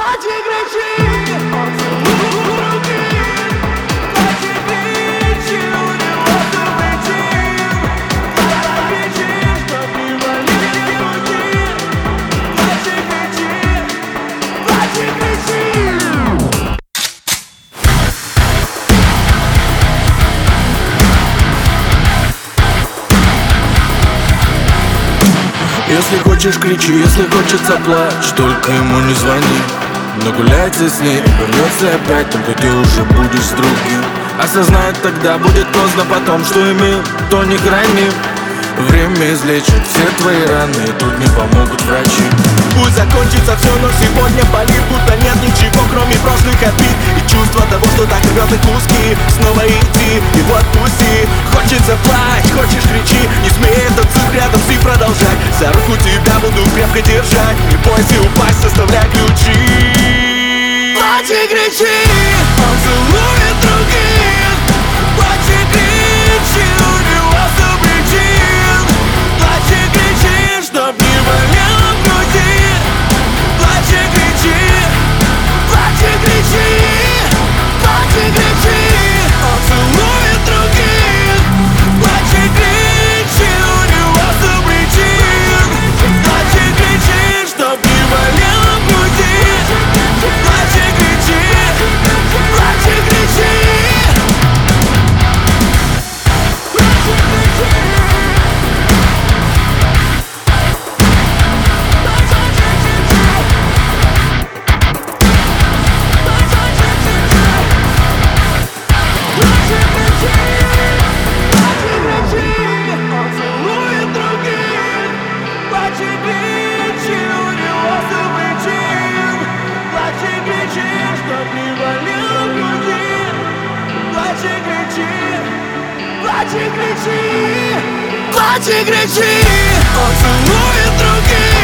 Если хочешь, кричи, если хочется, плачь, только ему не звони. Нагуляется с ней, вернется опять, только ты уже будешь с другим. Осознает тогда, будет поздно потом, что имел, то не храни. Время излечит все твои раны, и тут не помогут врачи. Пусть закончится все, но сегодня болит, будто нет ничего, кроме прошлых обид и чувства того, что так рвет на куски. Снова идти, его отпусти. Хочется плачь, хочешь кричи, не смей этот цирк рядом с ним продолжать. За руку тебя буду крепко держать, не бойся упасть, составляй ключи. Плачь и кричи, он целует других. Плачь и кричи, у него все причин. Плачь и кричи, чтоб не болело в груди. Плачь и кричи, плачь и кричи. Плачь и кричи, он целует других. Плачь и кричи, у него все причин. Плачь и кричи, чтоб не болело в груди. Плачь и кричи, плачь и кричи. Плачь и кричи, он целует других.